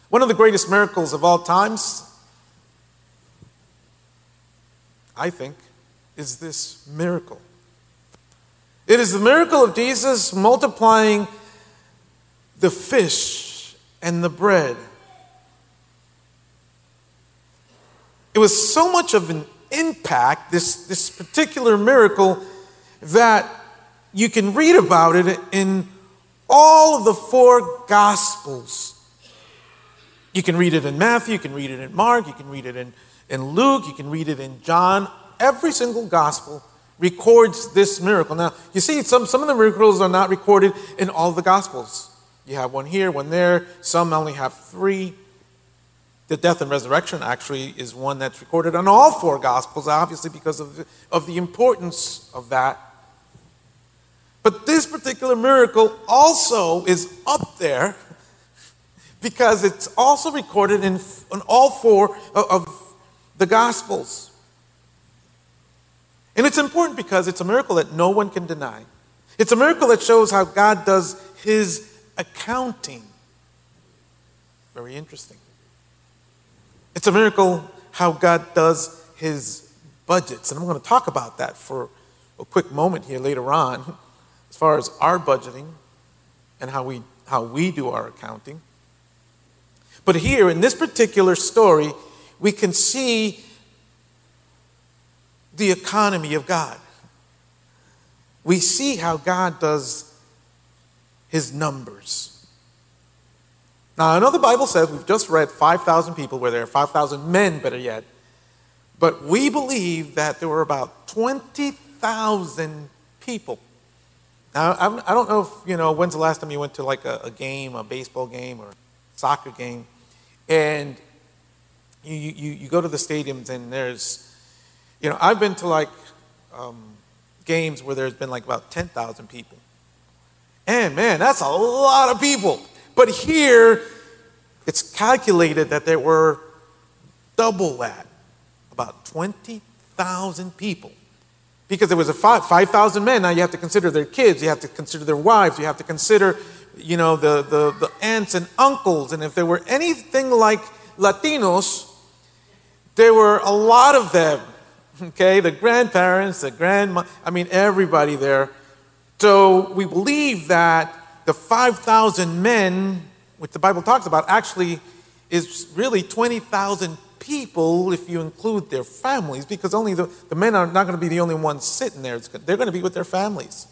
One of the greatest miracles of all times, I think, is this miracle. It is the miracle of Jesus multiplying the fish and the bread. It was so much of an impact, this particular miracle, that you can read about it in all of the four Gospels. You can read it in Matthew, you can read it in Mark, you can read it in Luke, you can read it in John. Every single Gospel records this miracle. Now, you see, some of the miracles are not recorded in all of the Gospels. You have one here, one there. Some only have three. The death and resurrection actually is one that's recorded on all four Gospels, obviously because of the importance of that. But this particular miracle also is up there because it's also recorded in all four of the Gospels. And it's important because it's a miracle that no one can deny. It's a miracle that shows how God does his accounting. Very interesting. It's a miracle how God does his budgets. And I'm going to talk about that for a quick moment here later on, as far as our budgeting and how we do our accounting. But here in this particular story, we can see the economy of God. We see how God does his numbers. Now, I know the Bible says, we've just read 5,000 people were there, 5,000 men, better yet. But we believe that there were about 20,000 people. Now, I don't know if, when's the last time you went to like a game, a baseball game or a soccer game, and you go to the stadiums and there's, I've been to like games where there's been like about 10,000 people. And man, that's a lot of people. But here, it's calculated that there were double that, about 20,000 people. Because there was 5,000 men. Now you have to consider their kids, you have to consider their wives, you have to consider, the aunts and uncles. And if there were anything like Latinos, there were a lot of them. Okay, the grandparents, everybody there. So we believe that the 5,000 men, which the Bible talks about, actually is really 20,000 people if you include their families, because only the men are not going to be the only ones sitting there. They're going to be with their families.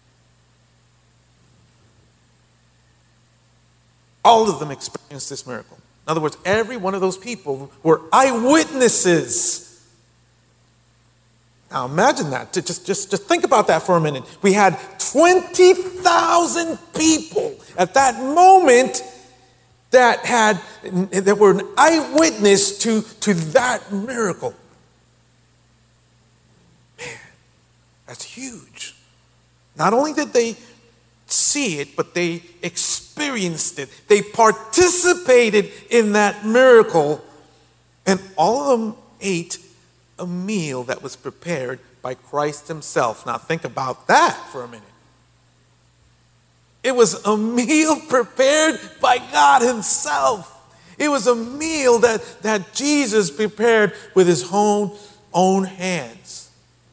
All of them experienced this miracle. In other words, every one of those people were eyewitnesses. Now imagine that. Just think about that for a minute. We had 20,000 people at that moment that were an eyewitness to that miracle. Man, that's huge. Not only did they see it, but they experienced it. They participated in that miracle, and all of them ate a meal that was prepared by Christ himself. Now think about that for a minute. It was a meal prepared by God himself. It was a meal that Jesus prepared with his own hands.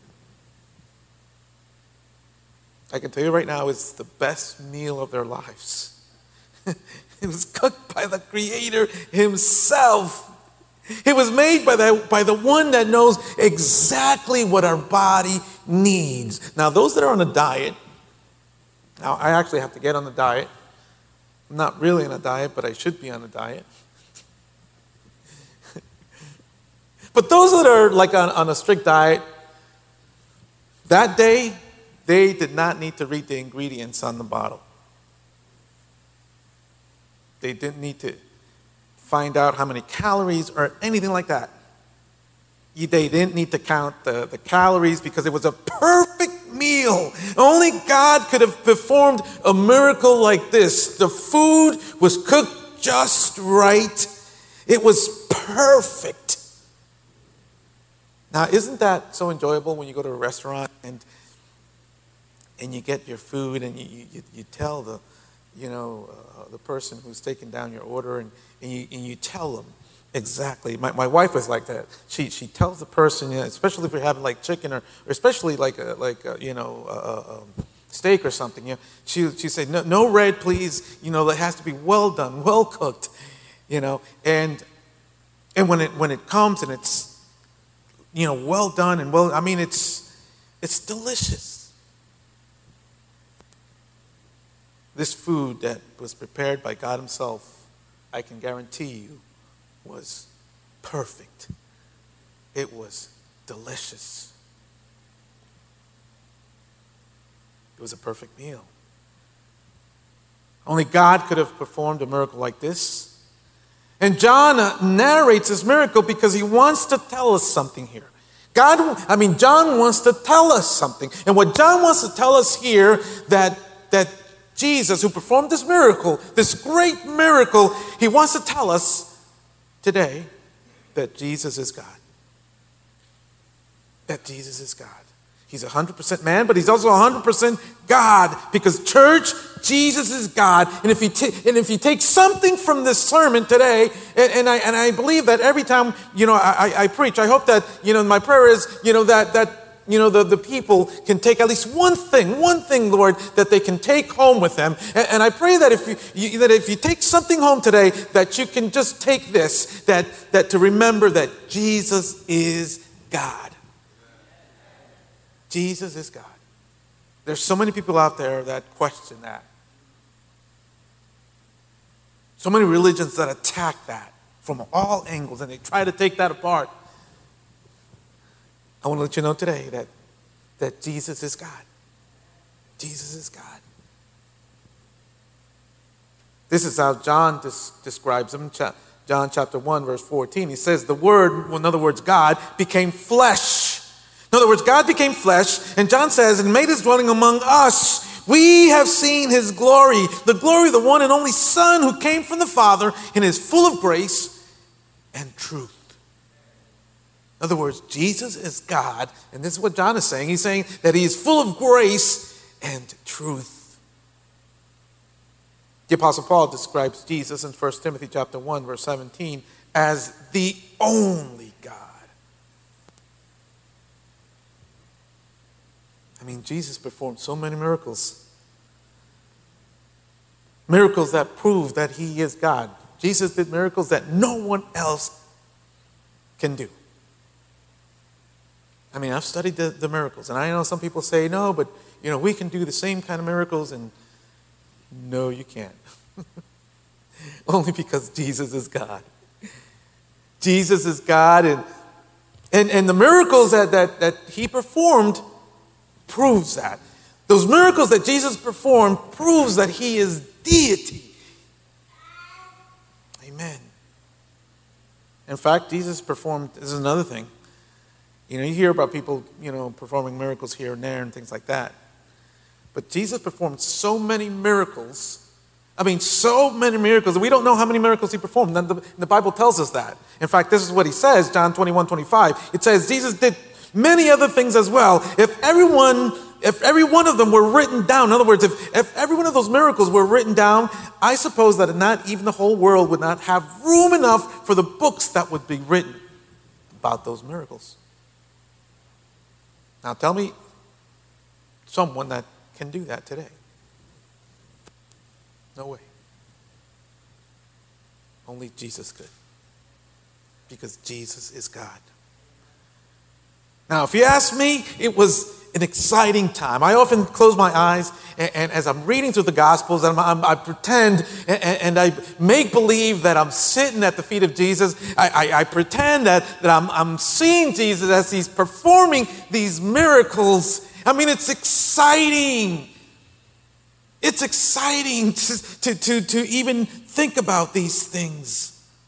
I can tell you right now, it's the best meal of their lives. It was cooked by the Creator himself. It was made by the one that knows exactly what our body needs. Now, those that are on a diet, now I actually have to get on the diet. I'm not really on a diet, but I should be on a diet. But those that are like on a strict diet, that day, they did not need to read the ingredients on the bottle. They didn't need to find out how many calories or anything like that. They didn't need to count the calories because it was a perfect meal. Only God could have performed a miracle like this. The food was cooked just right. It was perfect. Now, isn't that so enjoyable when you go to a restaurant and you get your food and you tell the person who's taking down your order, and you tell them exactly. My wife was like that. She tells the person, especially if you're having like chicken or especially like steak or something. She said no red, please. It has to be well done, well cooked. And when it comes and it's well done and well, it's delicious. This food that was prepared by God Himself, I can guarantee you, was perfect. It was delicious. It was a perfect meal. Only God could have performed a miracle like this. And John narrates this miracle because he wants to tell us something here. John wants to tell us something. And what John wants to tell us here, that Jesus, who performed this miracle, this great miracle, he wants to tell us today that Jesus is God. That Jesus is God. He's 100% man, but he's also 100% God. Because church, Jesus is God. And if you take something from this sermon today, and I believe that every time I preach, I hope that my prayer is that the people can take at least one thing, Lord, that they can take home with them. And I pray that if you take something home today, that you can just take this, that to remember that Jesus is God. Jesus is God. There's so many people out there that question that. So many religions that attack that from all angles, and they try to take that apart. I want to let you know today that Jesus is God. Jesus is God. This is how John describes him. John chapter 1, verse 14. He says the Word, in other words, God, became flesh. In other words, God became flesh, and John says, and made his dwelling among us. We have seen his glory, the glory of the one and only Son who came from the Father and is full of grace and truth. In other words, Jesus is God, and this is what John is saying. He's saying that he is full of grace and truth. The Apostle Paul describes Jesus in 1 Timothy chapter 1, verse 17, as the only God. Jesus performed so many miracles. Miracles that prove that he is God. Jesus did miracles that no one else can do. I've studied the miracles, and I know some people say, no, but, we can do the same kind of miracles, and no, you can't. Only because Jesus is God. Jesus is God, and the miracles that he performed proves that. Those miracles that Jesus performed proves that he is deity. Amen. In fact, Jesus performed, this is another thing. You hear about people, performing miracles here and there and things like that. But Jesus performed so many miracles. So many miracles. We don't know how many miracles he performed. The Bible tells us that. In fact, this is what he says, John 21:25. It says, Jesus did many other things as well. If every one of them were written down, in other words, if every one of those miracles were written down, I suppose that not even the whole world would not have room enough for the books that would be written about those miracles. Now tell me someone that can do that today. No way. Only Jesus could. Because Jesus is God. Now, if you ask me, it was an exciting time. I often close my eyes, and as I'm reading through the Gospels, I pretend and I make believe that I'm sitting at the feet of Jesus. I pretend that I'm seeing Jesus as he's performing these miracles. It's exciting. It's exciting to even think about these things.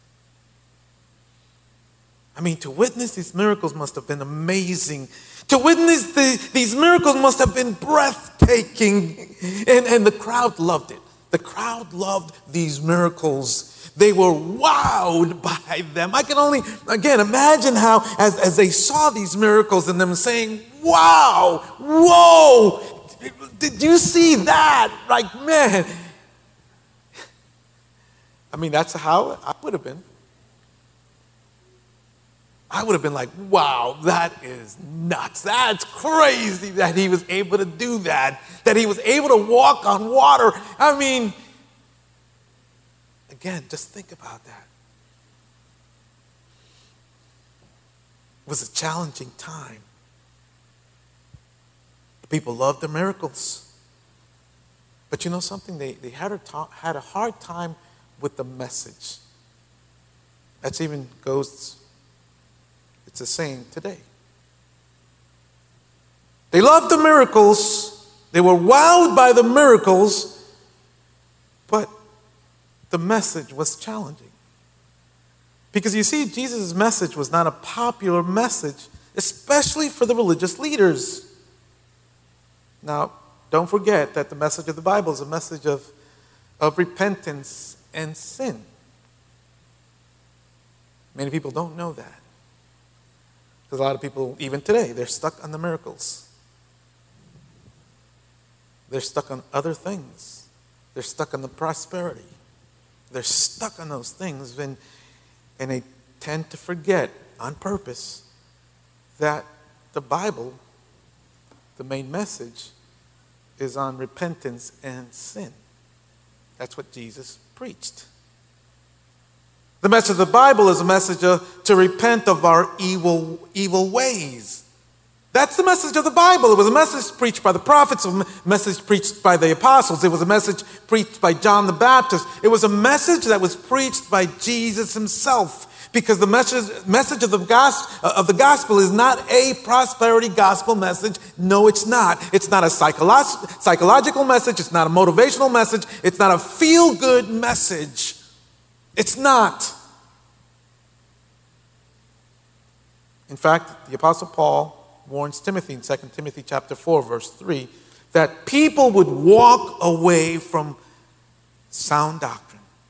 To witness these miracles must have been amazing. To witness these miracles must have been breathtaking. And the crowd loved it. The crowd loved these miracles. They were wowed by them. I can only, again, imagine how, as they saw these miracles and them saying, wow, whoa, did you see that? Man, I mean, that's how I would have been. I would have been like, wow, that is nuts. That's crazy that he was able to do that he was able to walk on water. I mean, again, just think about that. It was a challenging time. People loved the miracles. But you know something? They had a hard time with the message. That's even goes, it's the same today. They loved the miracles. They were wowed by the miracles. But the message was challenging. Because you see, Jesus' message was not a popular message, especially for the religious leaders. Now, don't forget that the message of the Bible is a message of repentance and sin. Many people don't know that. Because a lot of people, even today, they're stuck on the miracles. They're stuck on other things. They're stuck on the prosperity. They're stuck on those things. And they tend to forget on purpose that the Bible, the main message, is on repentance and sin. That's what Jesus preached. The message of the Bible is a message to repent of our evil ways. That's the message of the Bible. It was a message preached by the prophets, a message preached by the apostles. It was a message preached by John the Baptist. It was a message that was preached by Jesus himself. Because the message of the gospel is not a prosperity gospel message. No, it's not. It's not a psychological message. It's not a motivational message. It's not a feel-good message. It's not. In fact, the Apostle Paul warns Timothy in 2 Timothy chapter 4, verse 3, that people would walk away from sound doctrine.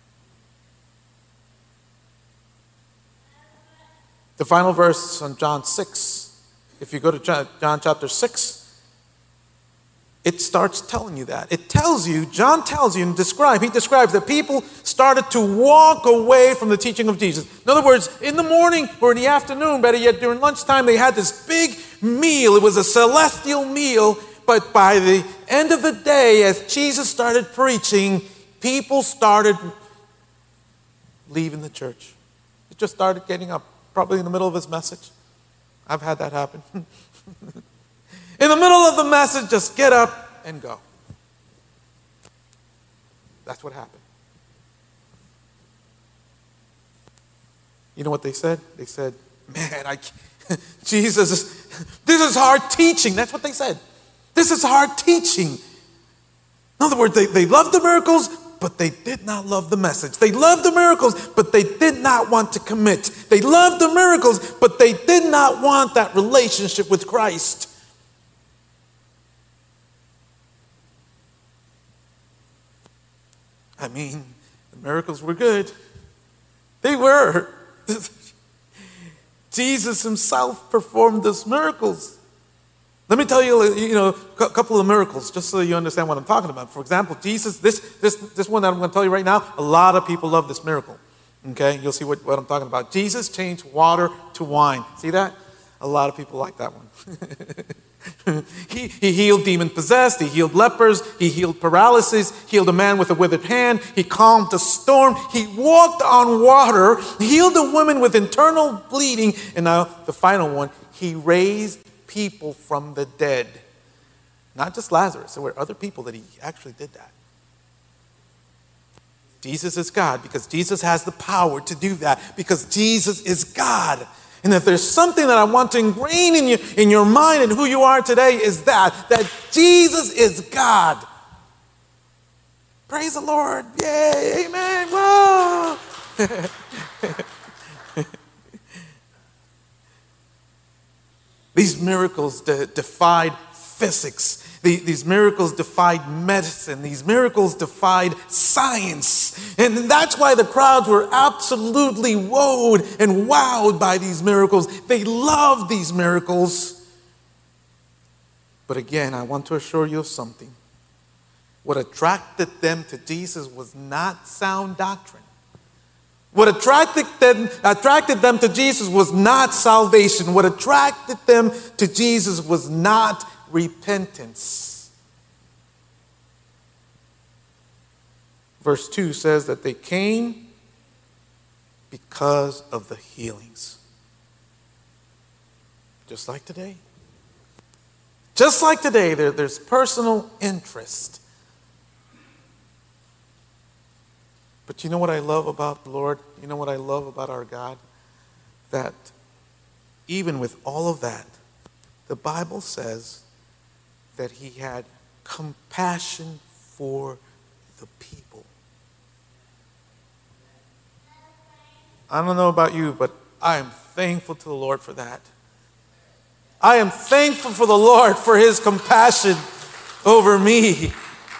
The final verse on John 6, if you go to John chapter 6, it starts telling you that. It tells you, John tells you and he describes that people started to walk away from the teaching of Jesus. In other words, in the morning or in the afternoon, better yet during lunchtime, they had this big meal. It was a celestial meal, but by the end of the day, as Jesus started preaching, people started leaving the church. It just started getting up. Probably in the middle of his message. I've had that happen. In the middle of the message, just get up and go. That's what happened. You know what they said? They said, man, Jesus, this is hard teaching. That's what they said. This is hard teaching. In other words, they loved the miracles, but they did not love the message. They loved the miracles, but they did not want to commit. They loved the miracles, but they did not want that relationship with Christ. I mean, the miracles were good. They were. Jesus himself performed those miracles. Let me tell you, a couple of miracles, just so you understand what I'm talking about. For example, Jesus, this one that I'm going to tell you right now, a lot of people love this miracle. Okay, you'll see what I'm talking about. Jesus changed water to wine. See that? A lot of people like that one. He healed demon-possessed. He healed lepers. He healed paralysis. Healed a man with a withered hand. He calmed the storm. He walked on water. Healed a woman with internal bleeding. And now the final one, he raised people from the dead. Not just Lazarus. There were other people that he actually did that. Jesus is God because Jesus has the power to do that because Jesus is God. And if there's something that I want to ingrain in your mind and who you are today is that Jesus is God. Praise the Lord. Yay, amen. Whoa. These miracles defied physics. These miracles defied medicine. These miracles defied science. And that's why the crowds were absolutely wowed by these miracles. They loved these miracles. But again, I want to assure you of something. What attracted them to Jesus was not sound doctrine. What attracted them to Jesus was not salvation. What attracted them to Jesus was not repentance. Verse 2 says that they came because of the healings. Just like today. Just like today, there's personal interest. But you know what I love about the Lord? You know what I love about our God? That even with all of that, the Bible says that he had compassion for the people. I don't know about you, but I am thankful to the Lord for that. I am thankful for the Lord for his compassion over me.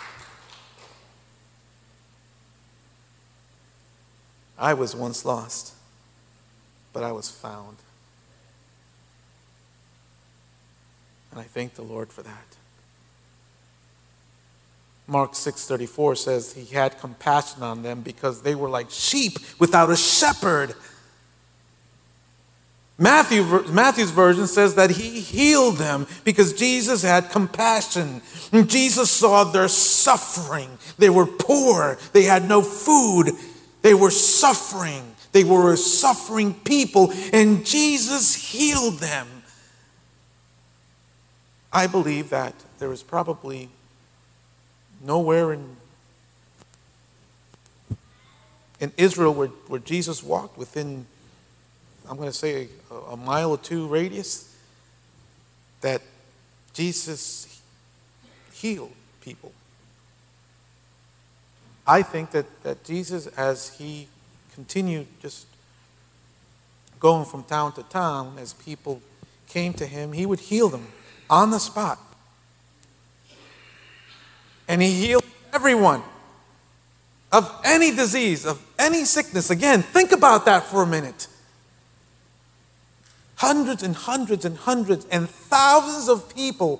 I was once lost, but I was found. And I thank the Lord for that. Mark 6:34 says he had compassion on them because they were like sheep without a shepherd. Matthew's version says that he healed them because Jesus had compassion. And Jesus saw their suffering. They were poor. They had no food. They were suffering. They were a suffering people, and Jesus healed them. I believe that there is probably nowhere in Israel where Jesus walked within, I'm going to say, a mile or two radius, that Jesus healed people. I think that Jesus, as he continued just going from town to town, as people came to him, he would heal them on the spot. And he healed everyone of any disease, of any sickness. Again, think about that for a minute. Hundreds and hundreds and hundreds and thousands of people.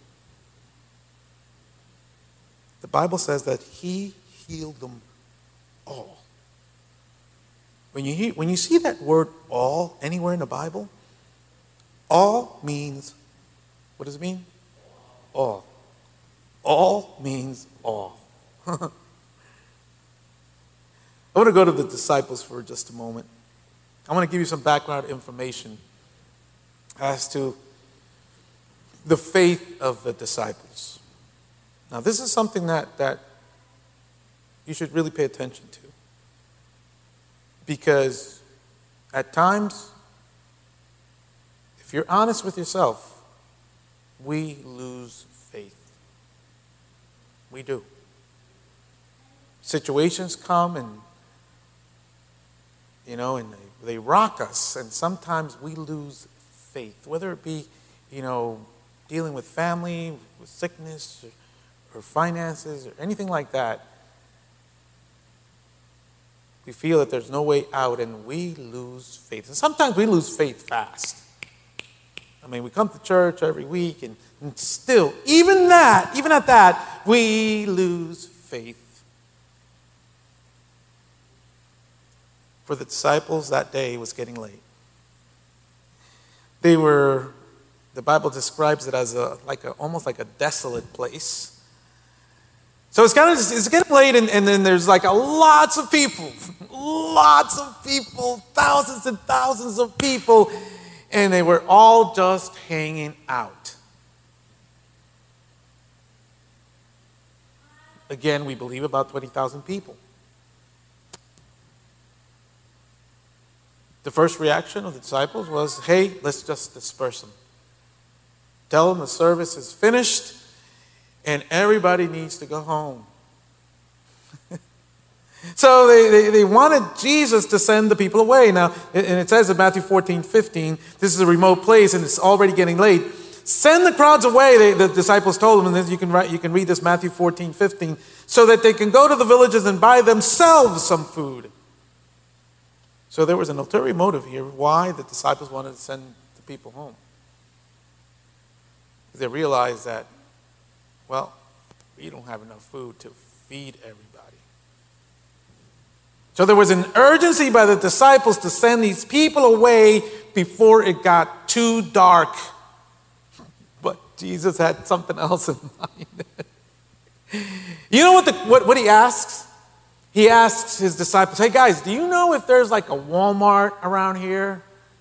The Bible says that he healed them all. When you see that word all anywhere in the Bible, all means, what does it mean? All. All means all. I want to go to the disciples for just a moment. I want to give you some background information as to the faith of the disciples. Now, this is something that you should really pay attention to. Because at times, if you're honest with yourself, we lose faith. We do. Situations come and they rock us, and sometimes we lose faith, whether it be, dealing with family, with sickness, or finances, or anything like that. We feel that there's no way out, and we lose faith. And sometimes we lose faith fast. I mean, we come to church every week, and still, even at that, we lose faith. For the disciples, that day it was getting late. The Bible describes it as almost like a desolate place. So it's getting late, and then there's lots of people, thousands and thousands of people, and they were all just hanging out. Again, we believe about 20,000 people. The first reaction of the disciples was, hey, let's just disperse them. Tell them the service is finished and everybody needs to go home. So they wanted Jesus to send the people away. Now, and it says in Matthew 14:15, this is a remote place and it's already getting late. Send the crowds away, the disciples told them, and then you can read this Matthew 14:15, so that they can go to the villages and buy themselves some food. So there was an ulterior motive here why the disciples wanted to send the people home. They realized that, well, we don't have enough food to feed everybody. So there was an urgency by the disciples to send these people away before it got too dark. But Jesus had something else in mind. You know what he asks? He asks his disciples, hey guys, do you know if there's like a Walmart around here?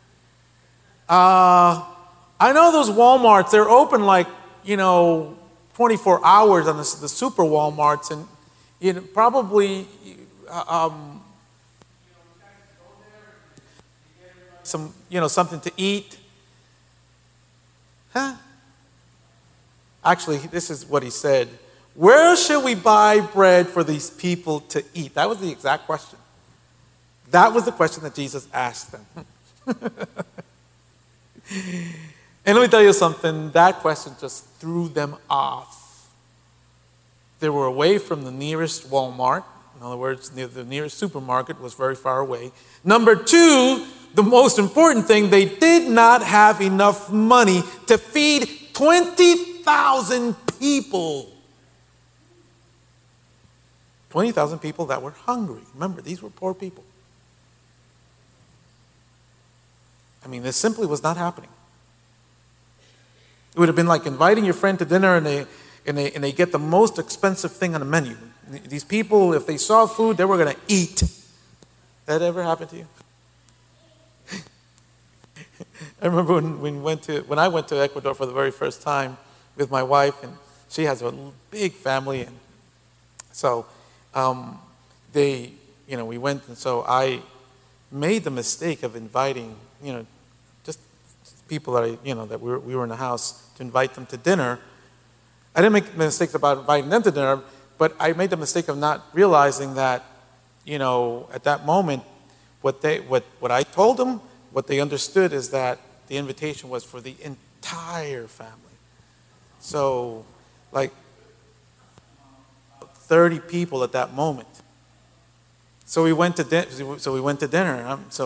I know those Walmarts, they're open like, 24 hours on the super Walmarts, and probably something to eat. Huh? Actually, this is what he said. Where shall we buy bread for these people to eat? That was the exact question. That was the question that Jesus asked them. And let me tell you something, that question just threw them off. They were away from the nearest Walmart. In other words, the nearest supermarket was very far away. Number two, the most important thing, they did not have enough money to feed 20,000 people. 20,000 people that were hungry. Remember, these were poor people. I mean, this simply was not happening. It would have been like inviting your friend to dinner and they get the most expensive thing on the menu. These people, if they saw food, they were going to eat. That ever happened to you? I remember when I went to Ecuador for the very first time with my wife, and she has a big family, and so we went, and so I made the mistake of inviting, just people that we were in the house, to invite them to dinner. I didn't make mistakes about inviting them to dinner, but I made the mistake of not realizing that, at that moment, what I told them, what they understood is that the invitation was for the entire family. So, like 30 people at that moment. So we went to dinner. And I'm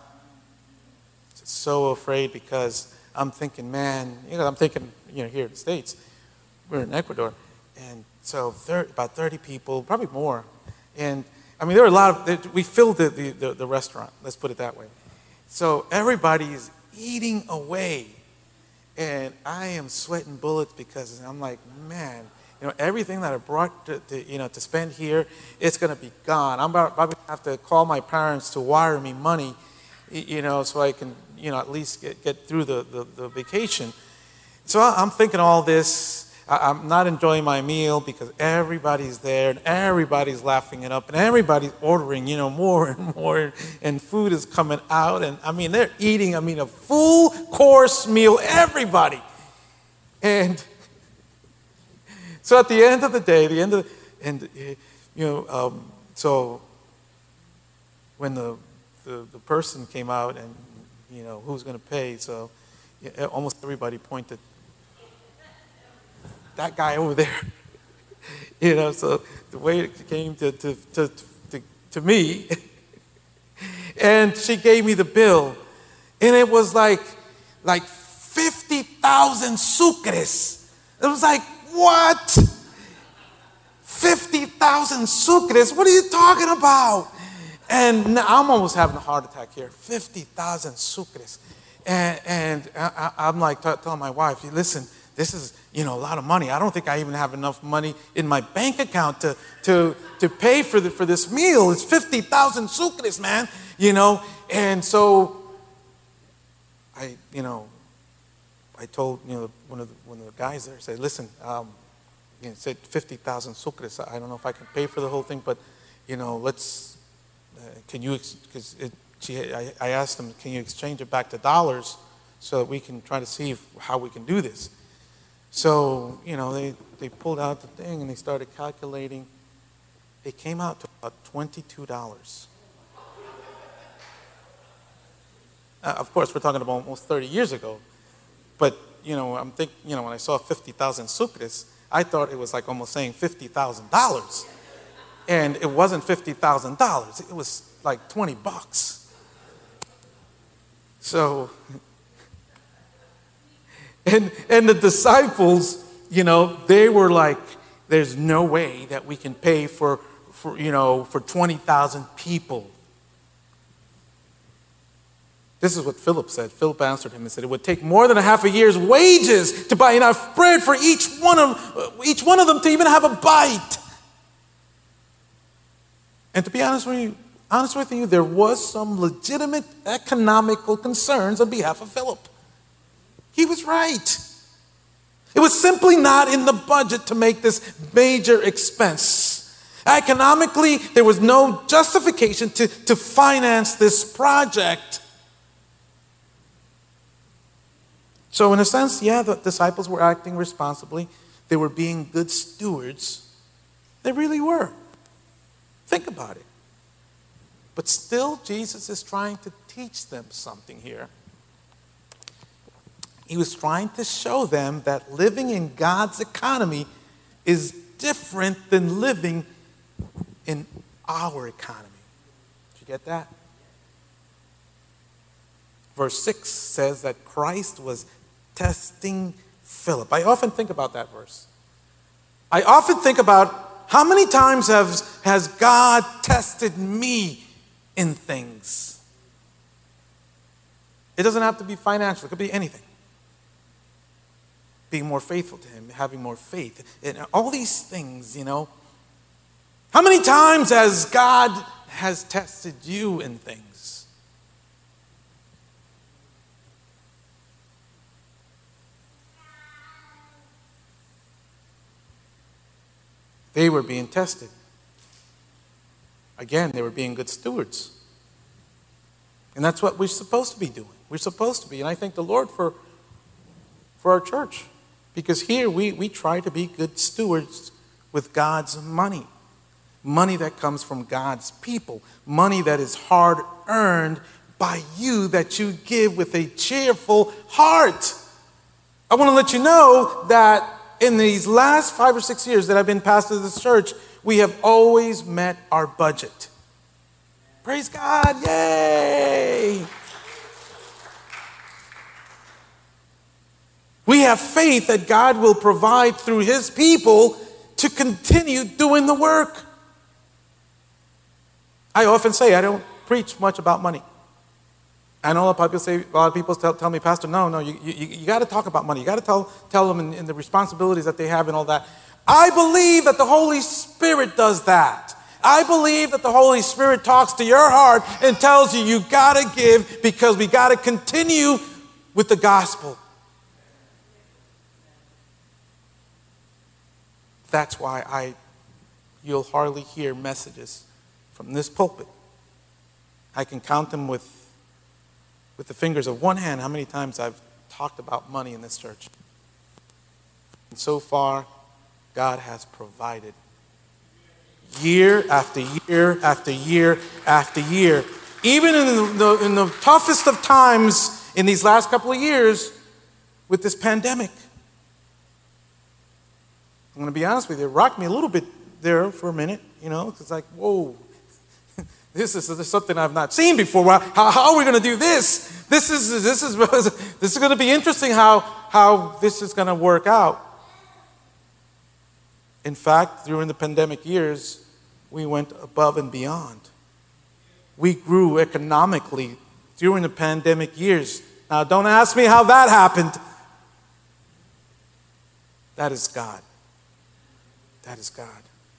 so afraid because I'm thinking, man, here in the States, we're in Ecuador, and so about 30 people, probably more, and I mean there were a lot of. We filled the restaurant. Let's put it that way. So everybody's eating away, and I am sweating bullets because I'm like, man, everything that I brought to spend here, it's going to be gone. I'm probably going to have to call my parents to wire me money, so I can, at least get through the vacation. So I'm thinking all this. I'm not enjoying my meal because everybody's there and everybody's laughing it up and everybody's ordering, more and more, and food is coming out. And I mean, they're eating, a full course meal, everybody. And so at the end of the day, so when the person came out and, who's going to pay, so almost everybody pointed, that guy over there. So the way it came to me, and she gave me the bill, and it was like 50,000 sucres. It was like, what? 50,000 sucres? What are you talking about? And I'm almost having a heart attack here. 50,000 sucres. And I'm like telling my wife, listen, this is, a lot of money. I don't think I even have enough money in my bank account to pay for this meal. It's 50,000 sucres, man. And so I told one of the guys there, said, listen, it said 50,000 sucres. I don't know if I can pay for the whole thing, but let's can you? Because I asked them, can you exchange it back to dollars so that we can try to see how we can do this? So, they pulled out the thing and they started calculating. It came out to about $22. Of course, we're talking about almost 30 years ago. But, I'm thinking, when I saw 50,000 sucres, I thought it was like almost saying $50,000. And it wasn't $50,000. It was like $20. So... And the disciples, they were like, there's no way that we can pay for for 20,000 people. This is what Philip said. Philip answered him and said, it would take more than a half a year's wages to buy enough bread for each one of them to even have a bite. And to be honest with you, there was some legitimate economical concerns on behalf of Philip. He was right. It was simply not in the budget to make this major expense. Economically, there was no justification to finance this project. So in a sense, yeah, the disciples were acting responsibly. They were being good stewards. They really were. Think about it. But still, Jesus is trying to teach them something here. He was trying to show them that living in God's economy is different than living in our economy. Did you get that? Verse 6 says that Christ was testing Philip. I often think about that verse. I often think about how many times has God tested me in things. It doesn't have to be financial. It could be anything. Being more faithful to Him, having more faith, and all these things, How many times has God tested you in things? They were being tested. Again, they were being good stewards. And that's what we're supposed to be doing. We're supposed to be. And I thank the Lord for our church. Because here we try to be good stewards with God's money. Money that comes from God's people. Money that is hard earned by you, that you give with a cheerful heart. I want to let you know that in these last 5 or 6 years that I've been pastor of this church, we have always met our budget. Praise God, yay! We have faith that God will provide through His people to continue doing the work. I often say I don't preach much about money. I know a lot of people tell me, Pastor, no, you got to talk about money. You got to tell them in the responsibilities that they have and all that. I believe that the Holy Spirit does that. I believe that the Holy Spirit talks to your heart and tells you got to give because we got to continue with the gospel. That's why you'll hardly hear messages from this pulpit. I can count them with the fingers of one hand how many times I've talked about money in this church. And so far, God has provided year after year after year after year. Even in the toughest of times in these last couple of years with this pandemic. I'm going to be honest with you, it rocked me a little bit there for a minute, It's like, whoa, this is something I've not seen before. How are we going to do this? This is going to be interesting how this is going to work out. In fact, during the pandemic years, we went above and beyond. We grew economically during the pandemic years. Now, don't ask me how that happened. That is God. That is God.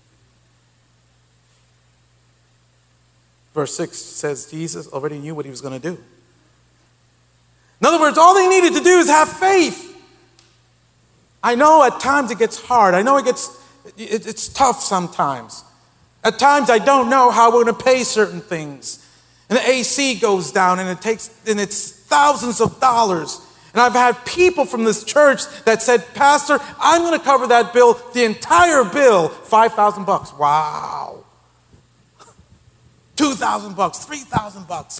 Verse 6 says Jesus already knew what He was going to do. In other words, all they needed to do is have faith. I know at times it gets hard. I know it's tough sometimes. At times I don't know how we're going to pay certain things. And the AC goes down and it's thousands of dollars. And I've had people from this church that said, Pastor, I'm going to cover that bill, the entire bill, $5,000. Wow. $2,000, $3,000.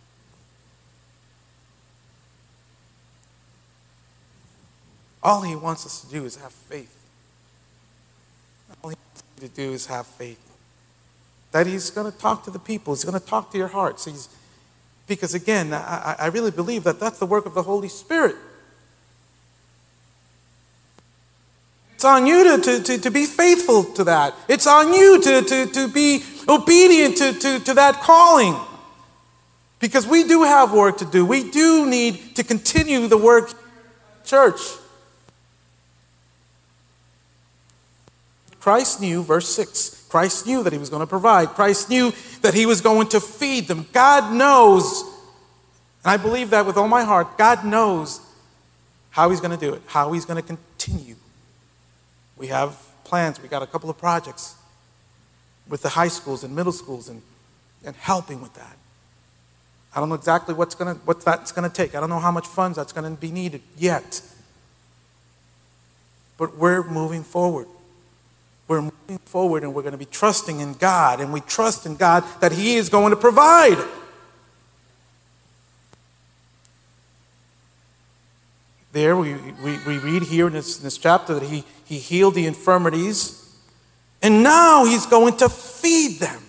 All He wants us to do is have faith. All He wants you to do is have faith. That He's going to talk to the people. He's going to talk to your hearts. Because again, I really believe that that's the work of the Holy Spirit. It's on you to be faithful to that. It's on you to be obedient to that calling. Because we do have work to do. We do need to continue the work in church. Christ knew, verse 6, Christ knew that he was going to provide. Christ knew that he was going to feed them. God knows, and I believe that with all my heart, God knows how he's going to do it, how he's going to continue. We have plans. We got a couple of projects with the high schools and middle schools and helping with that. I don't know exactly what that's going to take. I don't know how much funds that's going to be needed yet. But we're moving forward. We're moving forward and we're going to be trusting in God. And we trust in God that he is going to provide. There we read here in this chapter that he healed the infirmities. And now he's going to feed them.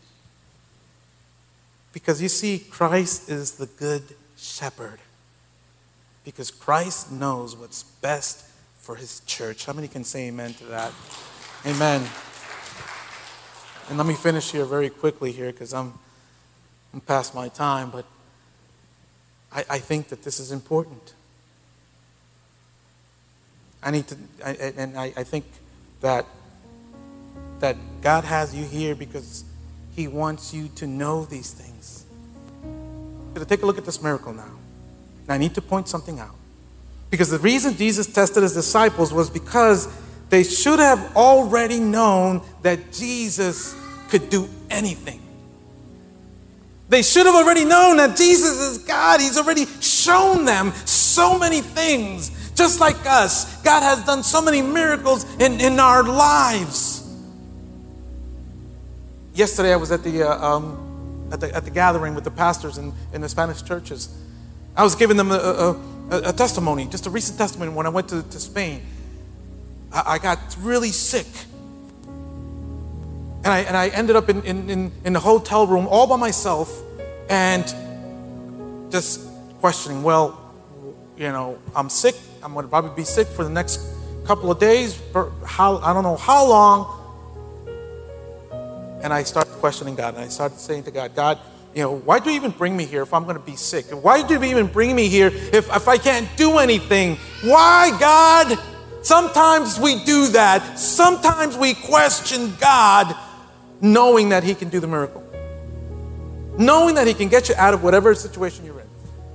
Because you see, Christ is the good shepherd. Because Christ knows what's best for his church. How many can say amen to that? Amen. And let me finish here very quickly here because I'm past my time. But I think that this is important. I think that God has you here because he wants you to know these things. Take a look at this miracle now. And I need to point something out. Because the reason Jesus tested his disciples was because they should have already known that Jesus could do anything. They should have already known that Jesus is God. He's already shown them so many things. Just like us, God has done so many miracles in our lives. Yesterday, I was at the gathering with the pastors in the Spanish churches. I was giving them a testimony, just a recent testimony. When I went to Spain, I got really sick, and I ended up in the hotel room all by myself, and just questioning. Well, I'm sick. I'm going to probably be sick for the next couple of days. I don't know how long. And I started questioning God. And I started saying to God, why do you even bring me here if I'm going to be sick? Why do you even bring me here if I can't do anything? Why, God? Sometimes we do that. Sometimes we question God knowing that he can do the miracle. Knowing that he can get you out of whatever situation you're in.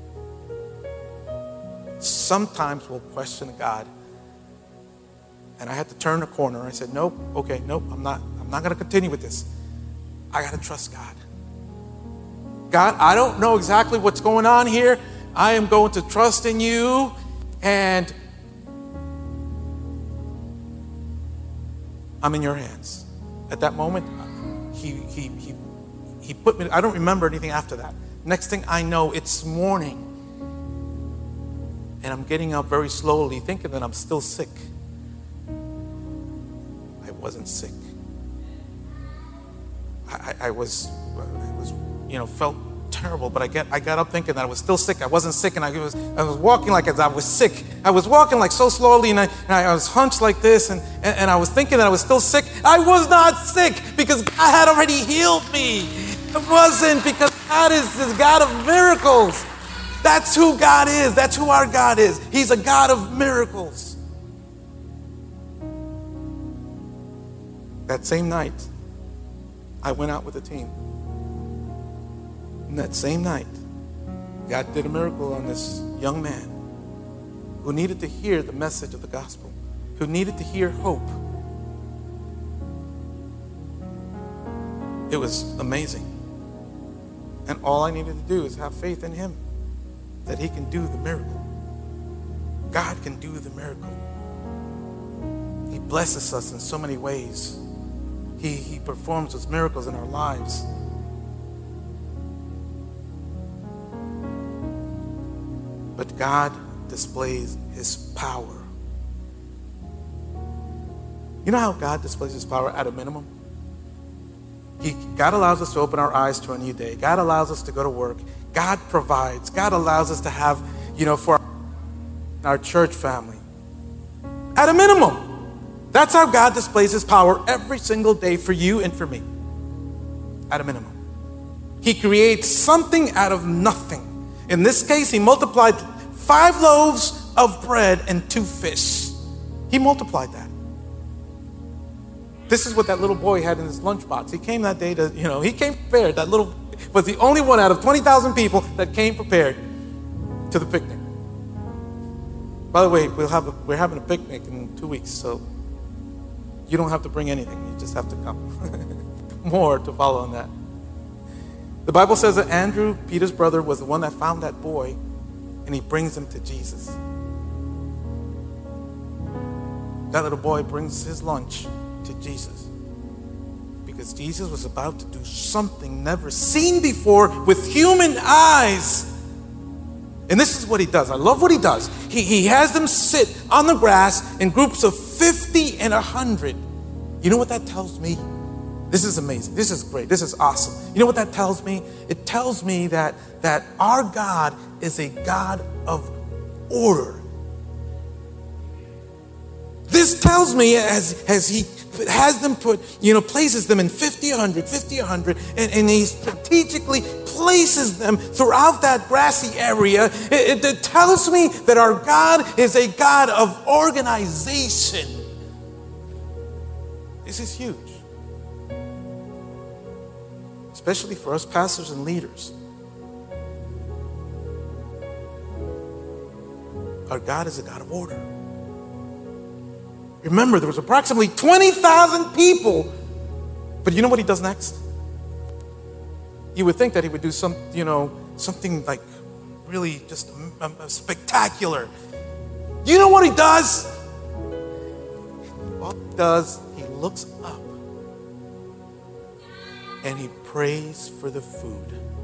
Sometimes we'll question God. And I had to turn a corner. I said, nope, I'm not going to continue with this. I got to trust God. God, I don't know exactly what's going on here. I am going to trust in you. And I'm in your hands. At that moment, he put me, I don't remember anything after that. Next thing I know, it's morning. And I'm getting up very slowly, thinking that I'm still sick. I wasn't sick. I was felt terrible, but I got up thinking that I was still sick. I wasn't sick, and I was walking like I was sick. I was walking like so slowly, and I was hunched like this, and I was thinking that I was still sick. I was not sick because God had already healed me. It wasn't, because God is this God of miracles. That's who God is. That's who our God is. He's a God of miracles. That same night, I went out with the team. And that same night, God did a miracle on this young man who needed to hear the message of the gospel, who needed to hear hope. It was amazing. And all I needed to do is have faith in him that he can do the miracle. God can do the miracle. He blesses us in so many ways. He performs those miracles in our lives. But God displays his power. You know how God displays his power at a minimum? God allows us to open our eyes to a new day. God allows us to go to work. God provides. God allows us to have, for our church family. At a minimum. That's how God displays his power every single day for you and for me, at a minimum. He creates something out of nothing. In this case, he multiplied 5 loaves of bread and 2 fish. He multiplied that. This is what that little boy had in his lunchbox. He came that day he came prepared. That little was the only one out of 20,000 people that came prepared to the picnic. By the way, we're having a picnic in 2 weeks, so you don't have to bring anything. You just have to come. More to follow on that. The Bible says that Andrew, Peter's brother, was the one that found that boy, and he brings him to Jesus. That little boy brings his lunch to Jesus because Jesus was about to do something never seen before with human eyes. And this is what he does. I love what he does. He has them sit on the grass in groups of 50 and 100. You know what that tells me? This is amazing. This is great. This is awesome. You know what that tells me? It tells me that our God is a God of order. This tells me as he has them places them in 50, 100, 50, 100, and he strategically places them throughout that grassy area. It tells me that our God is a God of organization. This is huge. Especially for us pastors and leaders. Our God is a God of order. Remember, there was approximately 20,000 people. But you know what he does next? You would think that he would do something like really just spectacular. You know what he does? All he does, he looks up and he prays for the food.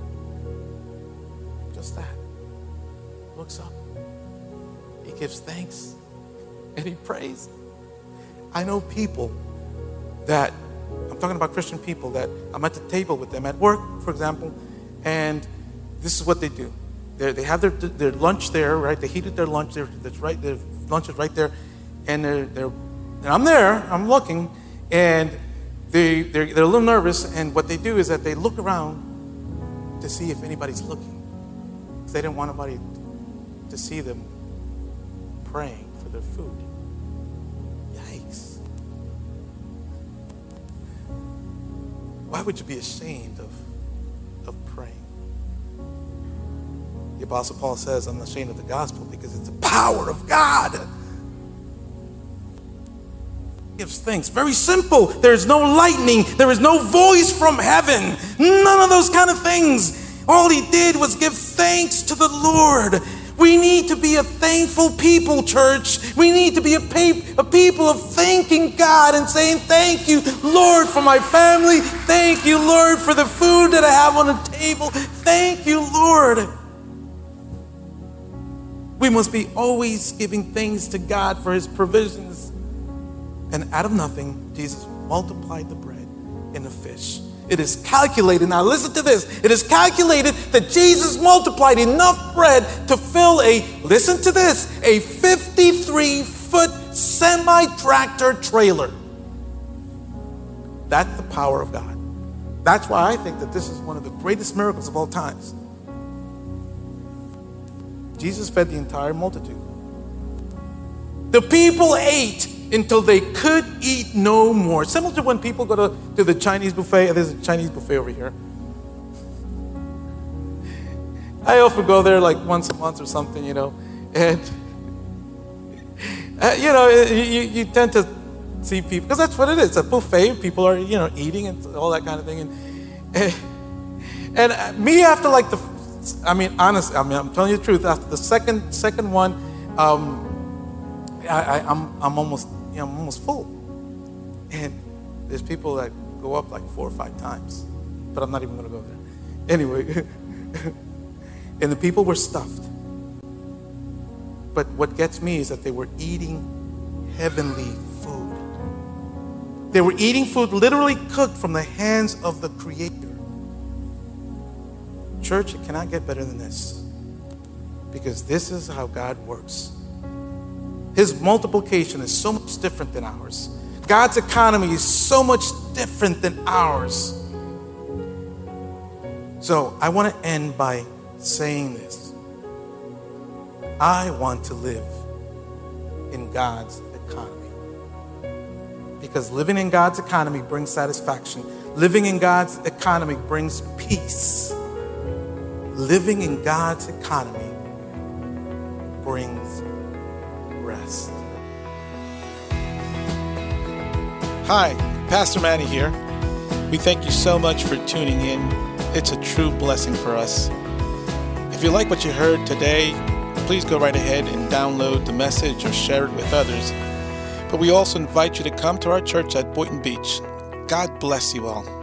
Just that. Looks up. He gives thanks and he prays. I know people that, I'm talking about Christian people, that I'm at the table with them at work, for example, and this is what they do. They have their lunch there, right? They heated their lunch there. That's right. Their lunch is right there, and I'm there. I'm looking, and they're a little nervous. And what they do is that they look around to see if anybody's looking, because they didn't want anybody to see them praying for their food. Yikes! Why would you be ashamed of praying? The Apostle Paul says, I'm not ashamed of the gospel because it's the power of God. He gives thanks. Very simple. There's no lightning. There is no voice from heaven. None of those kind of things. All he did was give thanks to the Lord. We need to be a thankful people, church. We need to be a people of thanking God and saying, thank you, Lord, for my family. Thank you, Lord, for the food that I have on the table. Thank you, Lord. We must be always giving thanks to God for his provisions. And out of nothing, Jesus multiplied the bread and the fish. It is calculated, now listen to this, it is calculated that Jesus multiplied enough bread to fill listen to this, a 53-foot semi-tractor trailer. That's the power of God. That's why I think that this is one of the greatest miracles of all times. Jesus fed the entire multitude. The people ate until they could eat no more. Similar to when people go to the Chinese buffet. There's a Chinese buffet over here. I often go there like once a month or something, and you tend to see people, because that's what it is. It's a buffet. People are eating and all that kind of thing, and me after like honestly, I'm telling you the truth. After the second one, I'm almost full, and there's people that go up like 4 or 5 times, but I'm not even going to go there. Anyway, and the people were stuffed. But what gets me is that they were eating heavenly food. They were eating food literally cooked from the hands of the Creator. Church, it cannot get better than this, because this is how God works. His multiplication is so much different than ours. God's economy is so much different than ours. So I want to end by saying this. I want to live in God's economy. Because living in God's economy brings satisfaction. Living in God's economy brings peace. Living in God's economy brings rest. Hi, Pastor Manny here. We thank you so much for tuning in. It's a true blessing for us. If you like what you heard today, please go right ahead and download the message or share it with others. But we also invite you to come to our church at Boynton Beach. God bless you all.